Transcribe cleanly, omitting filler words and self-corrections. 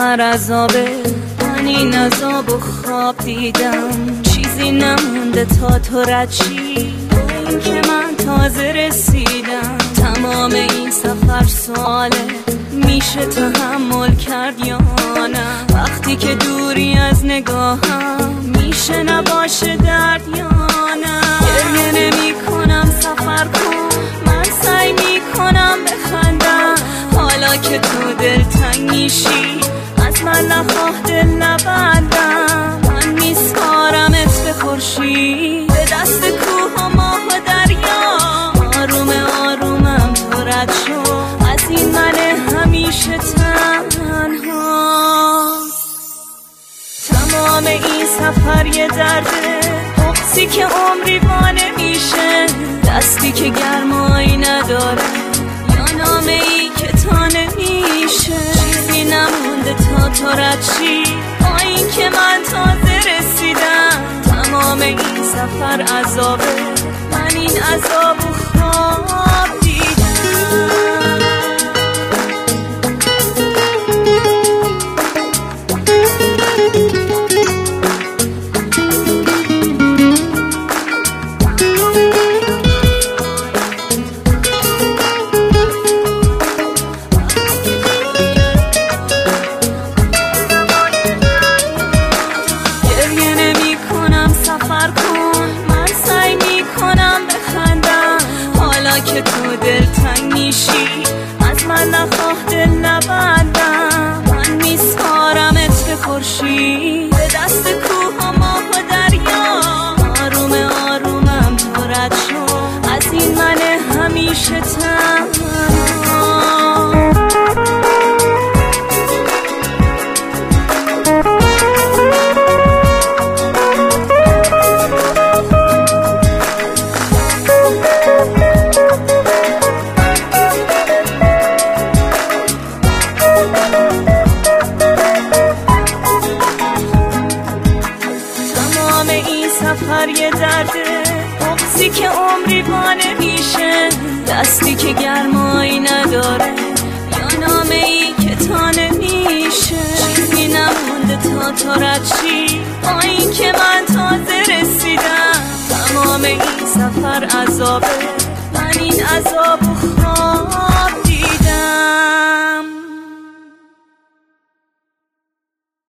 سفر عذابه، من این عذاب و خواب دیدم، چیزی نمونده تا تو رد شی، با این که من تازه رسیدم. تمام این سفر سواله، میشه تحمل کرد یا نه؟ وقتی که دوری از نگاهم، میشه نباشه درد یا نه؟ گریه نمی کنم سفر کن، من سعی میکنم بخندم، حالا که تو دلتنگ میشی از من نخواه دل نبندم. من میسپارمت به خورشید، به دست کوه و ماه و دریا، آروم آرومم تو رد شو از این من همیشه تنها. تمام این سفر یه درده، بغضی که عمری وانه میشه، دستی که گرمایی نداره یا نامه ای که تا نمیشه. چیزی نمونده تا تو رد شی، با این که من تازه رسیدم. تمام این سفر عذابه، من این عذاب و خواب دیدم. سفر کن، من سعی میکنم بخندم، حالا که تو دلتنگ میشی از من نخواه دل نبندم. من میسپارمت به خورشید، به دست کوه و ماه و دریا، آروم آرومم تو رد شو از این من همیشه تنها. سفر یه درده، بغضی که عمری وانه میشه، دستی که گرمایی نداره یا نامه ای که تا نمیشه. چیزی نمونده تا تو رد شی، با این که من تازه رسیدم. تمام این سفر عذابه،